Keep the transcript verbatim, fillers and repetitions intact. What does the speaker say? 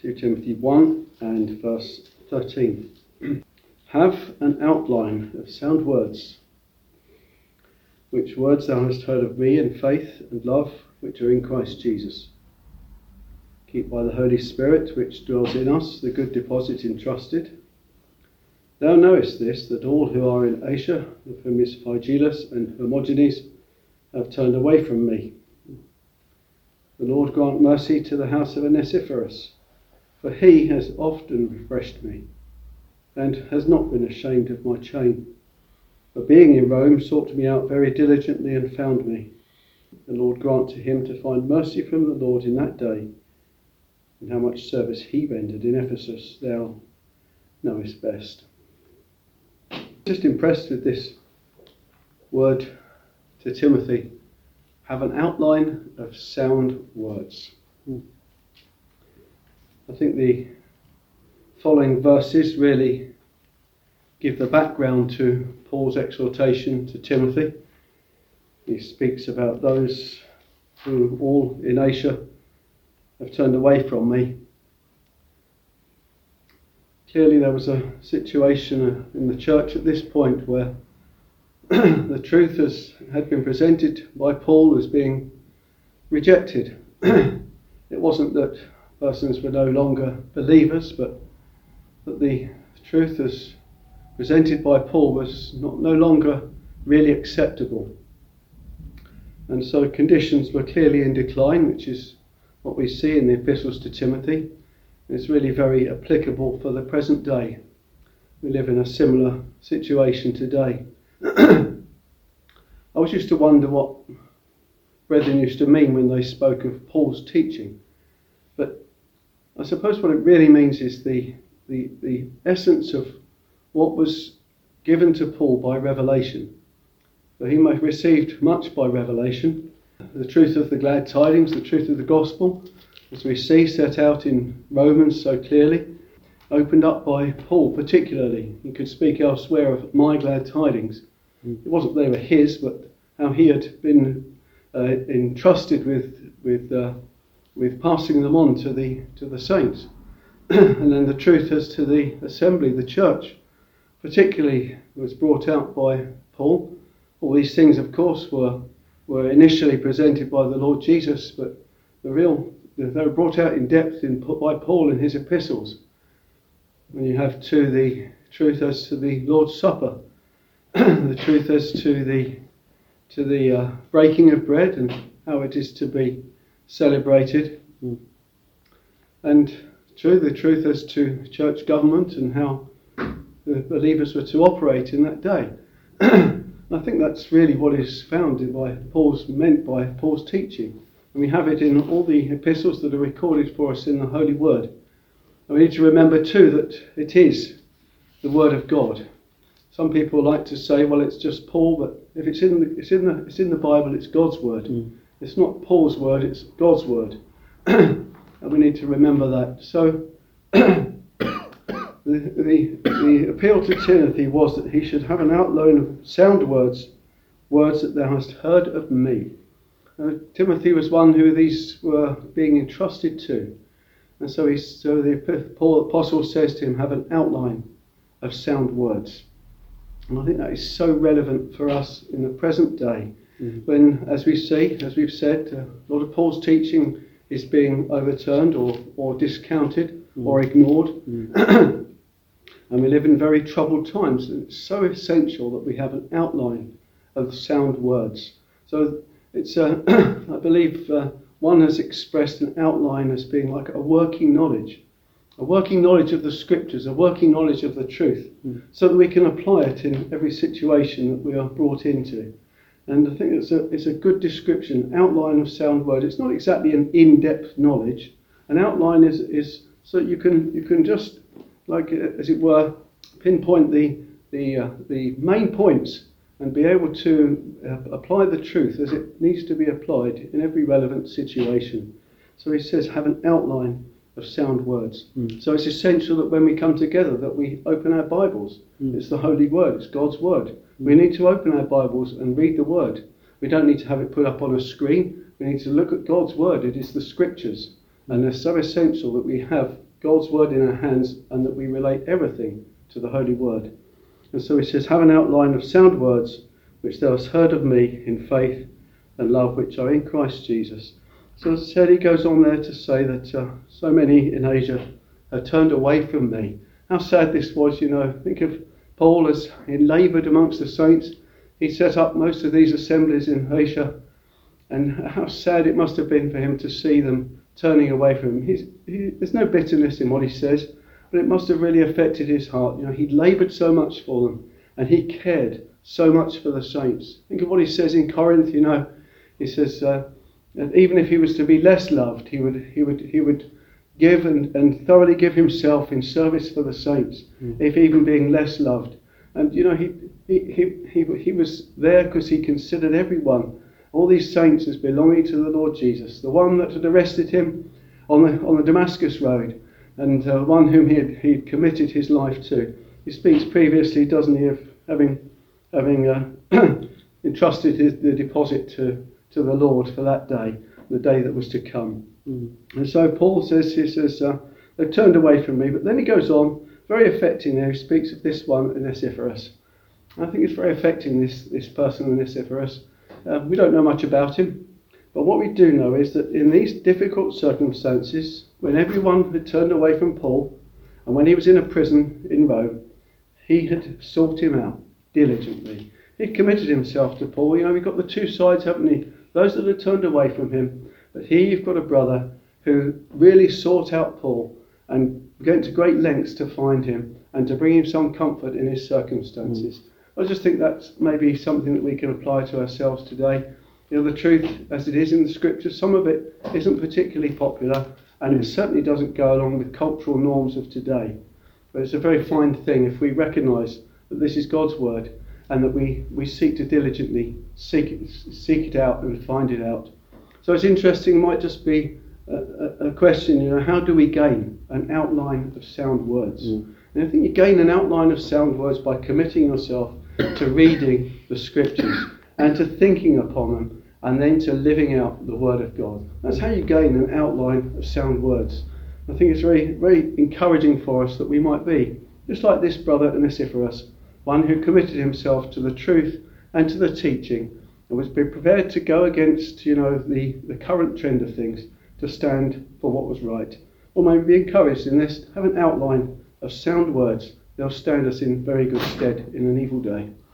Second Timothy one and verse thirteen. Have an outline of sound words, which words thou hast heard of me in faith and love which are in Christ Jesus. Keep by the Holy Spirit which dwells in us the good deposit entrusted. Thou knowest this, that all who are in Asia, of whom is Phygelus and Hermogenes, have turned away from me. The Lord grant mercy to the house of Onesiphorus, for he has often refreshed me, and has not been ashamed of my chain, but being in Rome sought me out very diligently and found me. The Lord grant to him to find mercy from the Lord in that day, and how much service he rendered in Ephesus thou knowest best. Just impressed with this word to Timothy, have an outline of sound words. I think the following verses really give the background to Paul's exhortation to Timothy. He speaks about those who all in Asia have turned away from me. Clearly there was a situation in the church at this point where the truth as had been presented by Paul as being rejected. It wasn't that persons were no longer believers, but that the truth as presented by Paul was not no longer really acceptable. And so conditions were clearly in decline, which is what we see in the epistles to Timothy. It's really very applicable for the present day. We live in a similar situation today. I always used to wonder what brethren used to mean when they spoke of Paul's teaching. But I suppose what it really means is the, the, the essence of what was given to Paul by revelation. For he received much by revelation. The truth of the glad tidings, the truth of the gospel, as we see set out in Romans so clearly, opened up by Paul particularly. He could speak elsewhere of my glad tidings. It wasn't they were his, but how he had been uh, entrusted with with uh, with passing them on to the to the saints. And then the truth as to the assembly, the church, particularly was brought out by Paul. All these things, of course, were were initially presented by the Lord Jesus, but the real they were brought out in depth in, by Paul in his epistles. When you have to the truth as to the Lord's Supper, the truth as to the to the uh, breaking of bread and how it is to be celebrated, mm. and true the truth as to church government and how the believers were to operate in that day. I think that's really what is founded by Paul's meant by Paul's teaching, and we have it in all the epistles that are recorded for us in the Holy Word. And we need to remember too that it is the Word of God. Some people like to say, well, it's just Paul, but if it's in the it's in the it's in the Bible, it's God's word. Mm. It's not Paul's word, it's God's word. And we need to remember that. So the, the the appeal to Timothy was that he should have an outline of sound words, words that thou hast heard of me. Uh, Timothy was one who these were being entrusted to. And so he so the Paul apostle says to him, have an outline of sound words. And I think that is so relevant for us in the present day, mm-hmm. when, as we see, as we've said, uh, a lot of Paul's teaching is being overturned or, or discounted mm-hmm. or ignored. Mm-hmm. And we live in very troubled times, and it's so essential that we have an outline of sound words. So it's, uh, I believe, uh, one has expressed an outline as being like a working knowledge. A working knowledge of the scriptures, a working knowledge of the truth, mm. so that we can apply it in every situation that we are brought into. And I think it's a, it's a good description, outline of sound word. It's not exactly an in-depth knowledge. An outline is, is so you can you can just, like as it were, pinpoint the the uh, the main points and be able to uh, apply the truth as it needs to be applied in every relevant situation. So he says, have an outline of sound words. Mm. So it's essential that when we come together that we open our Bibles. Mm. It's the Holy Word, it's God's Word. Mm. We need to open our Bibles and read the Word. We don't need to have it put up on a screen. We need to look at God's Word. It is the Scriptures. And they're so essential that we have God's word in our hands and that we relate everything to the Holy Word. And so he says, have an outline of sound words which thou hast heard of me in faith and love which are in Christ Jesus. So as I said, he goes on there to say that uh, so many in Asia have turned away from me. How sad this was, you know. Think of Paul as he laboured amongst the saints. He set up most of these assemblies in Asia, and how sad it must have been for him to see them turning away from him. He's, he, there's no bitterness in what he says, but it must have really affected his heart. You know, he laboured so much for them, and he cared so much for the saints. Think of what he says in Corinth. You know, he says uh, that even if he was to be less loved, he would he would he would give and, and thoroughly give himself in service for the saints, mm. if even being less loved. And you know, he he he he, he was there because he considered everyone, all these saints, as belonging to the Lord Jesus, the one that had arrested him on the on the Damascus road, and uh, one whom he had he had committed his life to. He speaks previously, doesn't he, of having having uh, entrusted his, the deposit to to the Lord for that day, the day that was to come. Mm. And so Paul says, he says, uh, they've turned away from me. But then he goes on, very affecting there. He speaks of this one, Onesiphorus. I think it's very affecting, this, this person, Onesiphorus. Uh, we don't know much about him. But what we do know is that in these difficult circumstances, when everyone had turned away from Paul, and when he was in a prison in Rome, he had sought him out diligently. He'd committed himself to Paul. You know, we've got the two sides, haven't we? Those that had turned away from him. But here you've got a brother who really sought out Paul and went to great lengths to find him and to bring him some comfort in his circumstances. Mm. I just think that's maybe something that we can apply to ourselves today. You know, the truth as it is in the scriptures, some of it isn't particularly popular, and it certainly doesn't go along with cultural norms of today. But it's a very fine thing if we recognise that this is God's word, and that we, we seek to diligently seek it, seek it out and find it out. So it's interesting, it might just be a, a, a question, you know, how do we gain an outline of sound words? Mm. And I think you gain an outline of sound words by committing yourself to reading the scriptures and to thinking upon them and then to living out the word of God. That's how you gain an outline of sound words. I think it's very, very encouraging for us that we might be, just like this brother Onesiphorus, one who committed himself to the truth and to the teaching and was prepared to go against, you know, the, the current trend of things, to stand for what was right. Or maybe be encouraged in this, have an outline of sound words. They'll stand us in very good stead in an evil day.